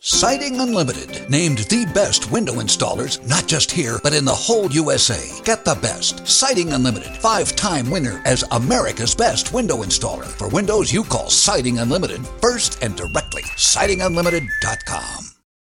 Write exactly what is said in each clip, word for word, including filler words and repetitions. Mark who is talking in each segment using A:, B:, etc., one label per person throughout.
A: Siding Unlimited, named the best window installers, not just here, but in the whole U S A. Get the best. Siding Unlimited, five-time winner as America's best window installer. For windows you call Siding Unlimited first and directly. siding unlimited dot com.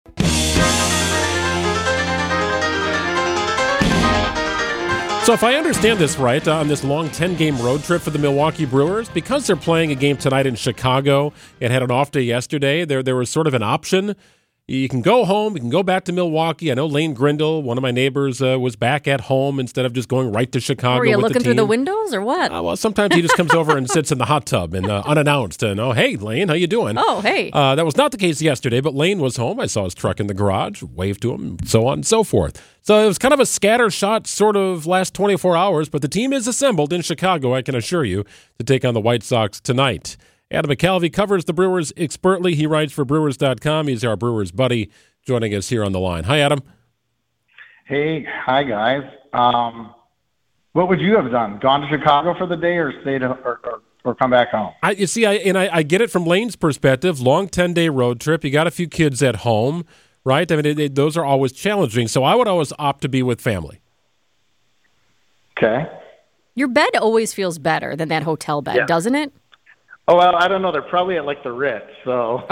B: So if I understand this right, uh, on this long ten-game road trip for the Milwaukee Brewers, because they're playing a game tonight in Chicago and had an off day yesterday, there there was sort of an option. You can go home, you can go back to Milwaukee. I know Lane Grindle, one of my neighbors, uh, was back at home instead of just going right to Chicago.
C: Were you
B: with
C: looking
B: the
C: through
B: team.
C: the windows or what?
B: Uh, well, sometimes he just comes over and sits in the hot tub and uh, unannounced. And, oh, hey, Lane, how you doing?
C: Oh, hey.
B: Uh, that was not the case yesterday, but Lane was home. I saw his truck in the garage, waved to him, so on and so forth. So it was kind of a scattershot sort of last twenty-four hours, but the team is assembled in Chicago, I can assure you, to take on the White Sox tonight. Adam McCalvy covers the Brewers expertly. He writes for Brewers dot com. He's our Brewers buddy, joining us here on the line. Hi, Adam.
D: Hey, hi, guys. Um, what would you have done? Gone to Chicago for the day or stayed or, or, or come back home?
B: I, you see, I, and I, I get it from Lane's perspective. Long ten-day road trip. You got a few kids at home, right? I mean, it, it, those are always challenging. So I would always opt to be with family.
D: Okay.
C: Your bed always feels better than that hotel bed,
D: Yeah.
C: doesn't it?
D: Oh, well, I don't know. They're probably at, like, the Ritz, so.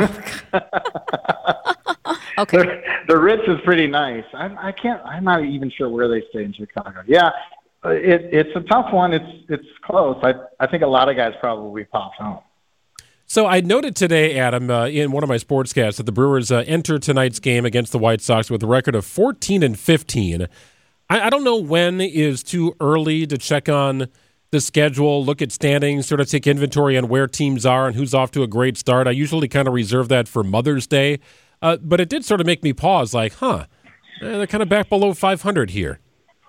C: Okay.
D: the, the Ritz is pretty nice. I, I can't, I'm not even sure where they stay in Chicago. Yeah, it, it's a tough one. It's it's close. I, I think a lot of guys probably popped home.
B: So I noted today, Adam, uh, in one of my sportscasts, that the Brewers uh, enter tonight's game against the White Sox with a record of fourteen and fifteen. I, I don't know when is too early to check on the schedule, look at standings, sort of take inventory on where teams are and who's off to a great start. I usually kind of reserve that for Mother's Day, uh, but it did sort of make me pause, like, huh, eh, they're kind of back below five hundred here.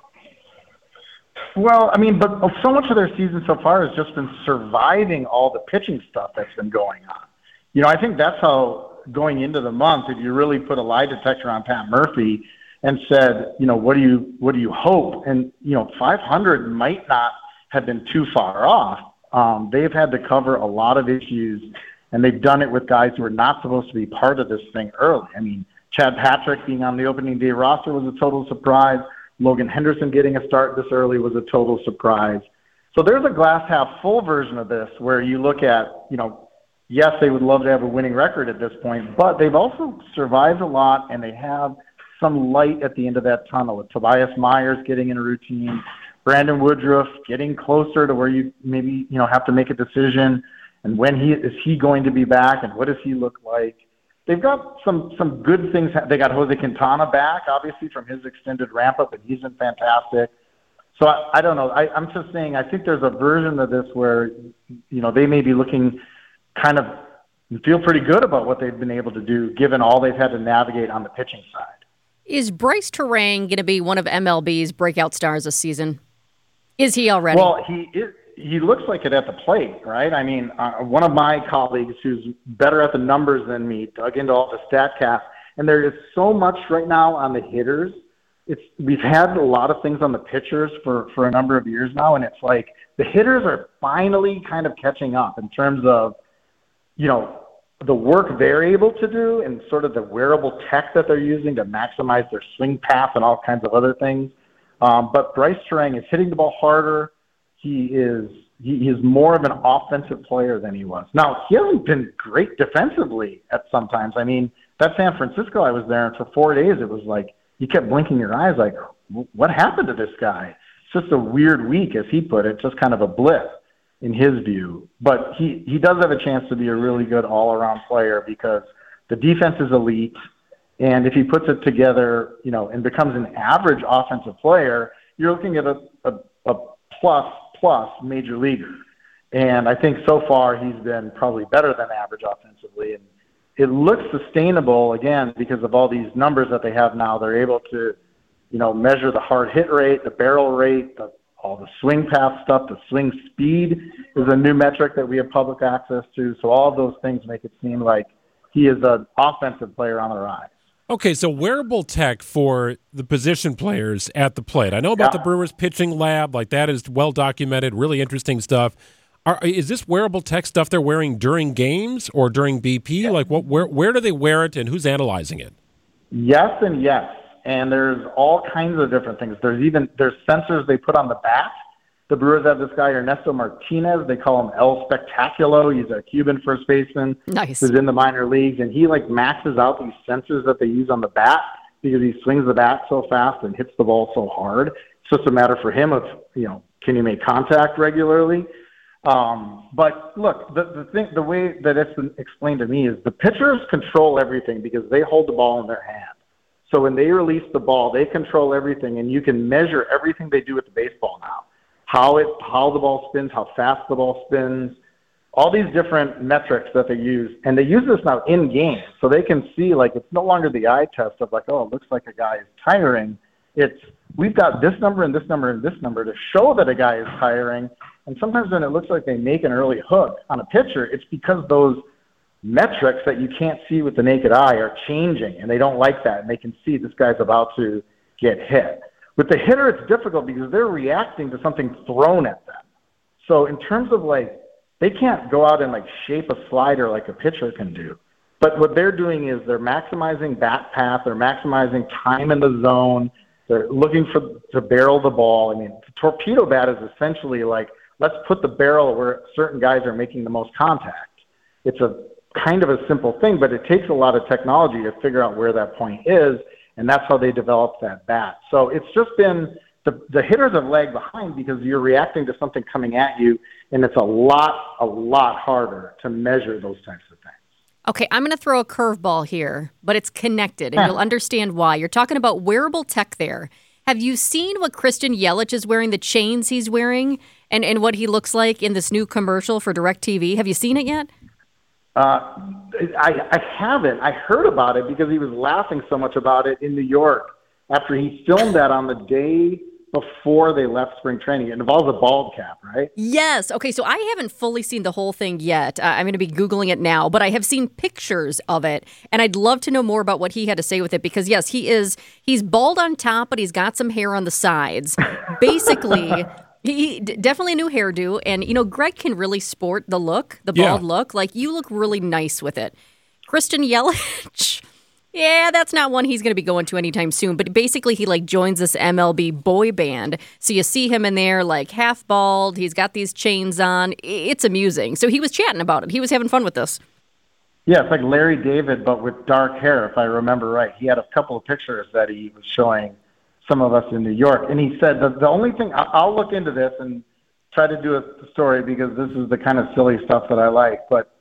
D: Well, I mean, but so much of their season so far has just been surviving all the pitching stuff that's been going on. You know, I think that's how going into the month, if you really put a lie detector on Pat Murphy and said, you know, what do you what do you hope? And, you know, five hundred might not have been too far off. Um, they've had to cover a lot of issues, and they've done it with guys who are not supposed to be part of this thing early. I mean, Chad Patrick being on the opening day roster was a total surprise. Logan Henderson getting a start this early was a total surprise. So there's a glass half full version of this where you look at, you know, yes, they would love to have a winning record at this point, but they've also survived a lot, and they have some light at the end of that tunnel with Tobias Myers getting in a routine, Brandon Woodruff getting closer to where you maybe, you know, have to make a decision, and when he is he going to be back, and what does he look like? They've got some some good things. They got Jose Quintana back, obviously, from his extended ramp-up, and he's been fantastic. So I, I don't know. I, I'm just saying I think there's a version of this where, you know, they may be looking kind of feel pretty good about what they've been able to do, given all they've had to navigate on the pitching side.
C: Is Bryce Terang going to be one of M L B's breakout stars this season? Is he already?
D: Well, he is. He looks like it at the plate, right? I mean, uh, one of my colleagues who's better at the numbers than me dug into all the StatCast, and there is so much right now on the hitters. It's we've had a lot of things on the pitchers for, for a number of years now, and it's like the hitters are finally kind of catching up in terms of, you know, the work they're able to do and sort of the wearable tech that they're using to maximize their swing path and all kinds of other things. Um, but Bryce Terang is hitting the ball harder. He is he is more of an offensive player than he was. Now, he hasn't been great defensively at some times. I mean, that San Francisco, I was there, and for four days it was like you kept blinking your eyes like, what happened to this guy? It's just a weird week, as he put it, just kind of a blip in his view. But he, he does have a chance to be a really good all-around player because the defense is elite, and if he puts it together, you know, and becomes an average offensive player, you're looking at a, a, a plus plus major leaguer. And I think so far he's been probably better than average offensively. And it looks sustainable, again, because of all these numbers that they have now. They're able to, you know, measure the hard hit rate, the barrel rate, the, all the swing path stuff, the swing speed is a new metric that we have public access to. So all of those things make it seem like he is an offensive player on the rise.
B: Okay, so wearable tech for the position players at the plate. I know about
D: Yeah.
B: the Brewers pitching lab, like that is well documented, really interesting stuff. Are, is this wearable tech stuff they're wearing during games or during B P? Like, what? Where where do they wear it, and who's analyzing it?
D: Yes and yes. And there's all kinds of different things. There's even there's sensors they put on the bat. The Brewers have this guy, Ernesto Martinez. They call him El Spectaculo. He's a Cuban first baseman
C: nice.
D: who's in the minor leagues, and he like maxes out these sensors that they use on the bat because he swings the bat so fast and hits the ball so hard. It's just a matter for him of, you know, can you make contact regularly? Um, but look, the, the thing, the way that it's been explained to me is the pitchers control everything because they hold the ball in their hand. So when they release the ball, they control everything, and you can measure everything they do with the baseball now. How it, how the ball spins, how fast the ball spins, all these different metrics that they use. And they use this now in game. So they can see, like, it's no longer the eye test of like, oh, it looks like a guy is tiring. It's, we've got this number and this number and this number to show that a guy is tiring. And sometimes when it looks like they make an early hook on a pitcher, it's because those metrics that you can't see with the naked eye are changing, and they don't like that. And they can see this guy's about to get hit. With the hitter, it's difficult because they're reacting to something thrown at them. So in terms of, like, they can't go out and, like, shape a slider like a pitcher can do. But what they're doing is they're maximizing bat path, they're maximizing time in the zone, they're looking for to barrel the ball. I mean, the torpedo bat is essentially like, let's put the barrel where certain guys are making the most contact. It's a kind of a simple thing, but it takes a lot of technology to figure out where that point is. And that's how they developed that bat. So it's just been the, the hitters have lagged behind because you're reacting to something coming at you, and it's a lot, a lot harder to measure those types of things.
C: Okay, I'm going to throw a curveball here, but it's connected, and you'll understand why. You're talking about wearable tech there. Have you seen what Christian Yelich is wearing, the chains he's wearing, and, and what he looks like in this new commercial for DirecTV? Have you seen it yet?
D: Uh, I, I haven't. I heard about it because he was laughing so much about it in New York after he filmed that on the day before they left spring training. It involves a bald cap, right?
C: Yes. Okay, so I haven't fully seen the whole thing yet. Uh, I'm going to be Googling it now, but I have seen pictures of it, and I'd love to know more about what he had to say with it because, yes, he is, he's bald on top, but he's got some hair on the sides. Basically... He definitely a new hairdo, and, you know, Greg can really sport the look, the bald yeah. look. Like, you look really nice with it. Christian Yelich, yeah, that's not one he's going to be going to anytime soon. But basically, he, like, joins this M L B boy band. So you see him in there, like, half bald. He's got these chains on. It's amusing. So he was chatting about it. He was having fun with this.
D: Yeah, it's like Larry David, but with dark hair, if I remember right. He had a couple of pictures that he was showing some of us in New York. And he said that the only thing, I'll look into this and try to do a story because this is the kind of silly stuff that I like. But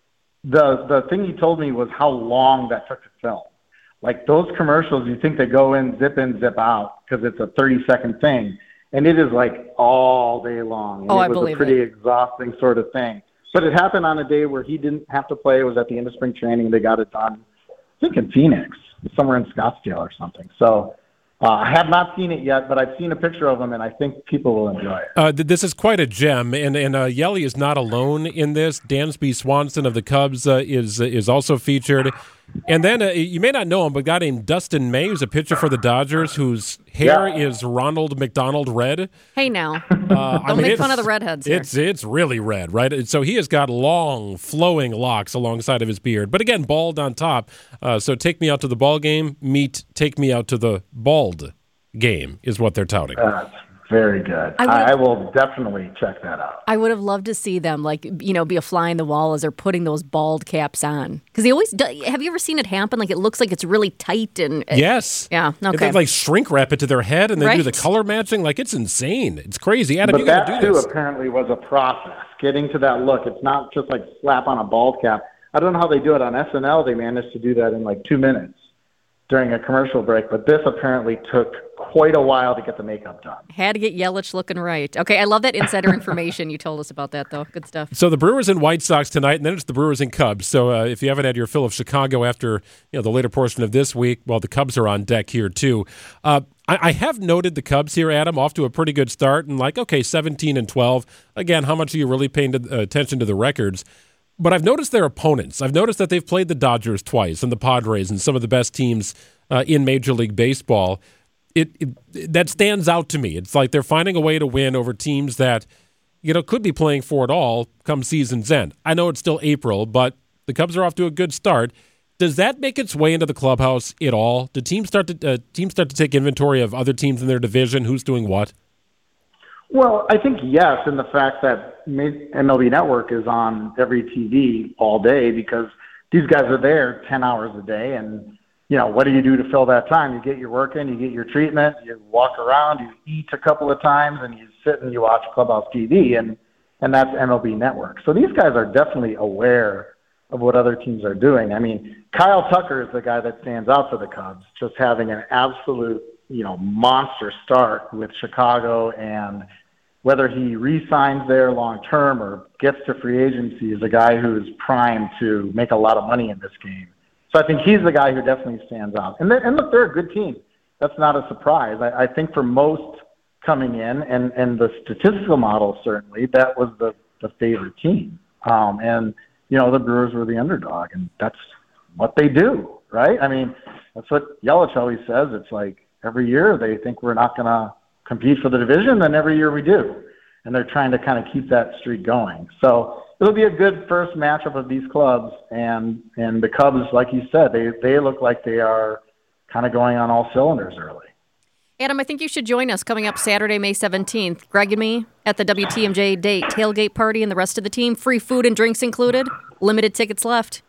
D: the the thing he told me was how long that took to film. Like those commercials, you think they go in, zip in, zip out because it's a thirty second thing. And it is like all day long. And
C: oh,
D: it
C: I
D: was
C: believe
D: a pretty
C: it.
D: exhausting sort of thing. But it happened on a day where he didn't have to play. It was at the end of spring training. They got it done, I think in Phoenix, somewhere in Scottsdale or something. So Uh, I have not seen it yet, but I've seen a picture of him, and I think people will enjoy it.
B: Uh, this is quite a gem, and and uh, Yelly is not alone in this. Dansby Swanson of the Cubs uh, is is also featured. And then uh, you may not know him, but a guy named Dustin May, who's a pitcher for the Dodgers, whose hair
D: yeah.
B: is Ronald McDonald red.
C: Hey, now.
B: Uh,
C: Don't
B: I mean,
C: make fun of the redheads here.
B: It's, it's really red, right? So he has got long, flowing locks alongside of his beard. But again, bald on top. Uh, so take me out to the ball game, meet take me out to the bald game is what they're touting.
D: That's very good. I, I will definitely check that out.
C: I would have loved to see them, like, you know, be a fly in the wall as they're putting those bald caps on. Because they always do. Have you ever seen it happen? Like, it looks like it's really tight and...
B: Yes.
C: Yeah, okay.
B: They, like, shrink wrap it to their head and they
C: right.
B: do the color matching. Like, it's insane. It's crazy. Adam,
D: but
B: you got to
D: that,
B: do
D: too,
B: this.
D: apparently was a process. Getting to that look. It's not just, like, slap on a bald cap. I don't know how they do it on S N L. They managed to do that in, like, two minutes during a commercial break. But this apparently took quite a while to get the makeup done.
C: Had to get Yelich looking right. Okay, I love that insider information. You told us about that, though. Good stuff.
B: So the Brewers and White Sox tonight, and then it's the Brewers and Cubs. So uh, if you haven't had your fill of Chicago after you know the later portion of this week, well, the Cubs are on deck here too. Uh, I, I have noted the Cubs here, Adam, off to a pretty good start, and like, okay, seventeen and twelve. Again, how much are you really paying to, uh, attention to the records? But I've noticed their opponents. I've noticed that they've played the Dodgers twice and the Padres and some of the best teams uh, in Major League Baseball. It, it that stands out to me. It's like they're finding a way to win over teams that you know, could be playing for it all come season's end. I know it's still April, but the Cubs are off to a good start. Does that make its way into the clubhouse at all? Do teams start to uh, teams start to take inventory of other teams in their division? Who's doing what?
D: Well, I think yes, in the fact that M L B Network is on every T V all day because these guys are there ten hours a day. And, you know, what do you do to fill that time? You get your work in, you get your treatment, you walk around, you eat a couple of times, and you sit and you watch Clubhouse T V, and, and that's M L B Network. So these guys are definitely aware of what other teams are doing. I mean, Kyle Tucker is the guy that stands out for the Cubs, just having an absolute, you know, monster start with Chicago, and whether he re-signs there long-term or gets to free agency is a guy who is primed to make a lot of money in this game. So I think he's the guy who definitely stands out. And, and look, they're a good team. That's not a surprise. I, I think for most coming in, and, and the statistical model certainly, that was the, the favorite team. Um, and, you know, the Brewers were the underdog, and that's what they do, right? I mean, that's what Yelich always says. It's like every year they think we're not going to compete for the division, then every year we do. And they're trying to kind of keep that streak going. So it'll be a good first matchup of these clubs. And, and the Cubs, like you said, they, they look like they are kind of going on all cylinders early.
C: Adam, I think you should join us coming up Saturday, May seventeenth. Greg and me at the W T M J Day tailgate party and the rest of the team. Free food and drinks included. Limited tickets left.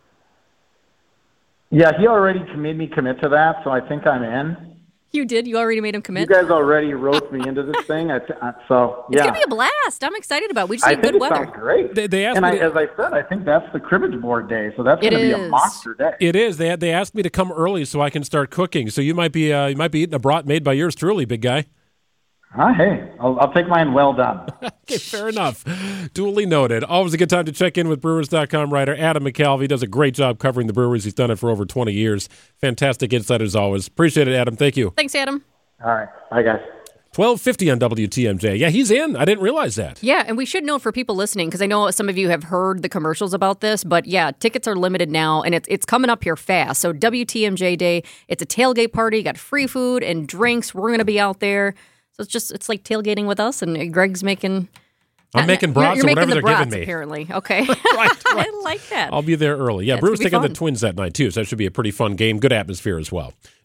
D: Yeah, he already made me commit to that, so I think I'm in.
C: You did? You already made him commit?
D: You guys already roped me into this thing, I th- so yeah.
C: It's going to be a blast. I'm excited about it. We just
D: I
C: need
D: think
C: good
D: it
C: weather.
D: sounds great.
B: They, they asked
D: and
B: me
D: I,
B: to,
D: as I said, I think that's the cribbage board day, so that's going to be a monster day.
B: It is. They they asked me to come early so I can start cooking. So you might be uh, you might be eating a brat made by yours truly, big guy.
D: Ah, hey, I'll, I'll take mine well done.
B: Okay, fair enough. Duly noted. Always a good time to check in with Brewers dot com writer Adam McCalvy. He does a great job covering the Brewers. He's done it for over twenty years. Fantastic insight as always. Appreciate it, Adam. Thank you.
C: Thanks, Adam.
D: All right. Bye, guys.
B: twelve fifty on W T M J. Yeah, he's in. I didn't realize that.
C: Yeah, and we should know for people listening, because I know some of you have heard the commercials about this, but yeah, tickets are limited now, and it's it's coming up here fast. So W T M J Day, it's a tailgate party. You got free food and drinks. We're going to be out there. So it's just, it's like tailgating with us, and Greg's making...
B: I'm making brats
C: you're, you're
B: or whatever
C: the
B: they're
C: brats,
B: giving me.
C: Apparently. Okay.
B: right, right.
C: I like that.
B: I'll be there early. Yeah,
C: That's
B: Brewers
C: gonna be
B: taking the
C: fun.
B: Twins that night, too, so that should be a pretty fun game. Good atmosphere as well.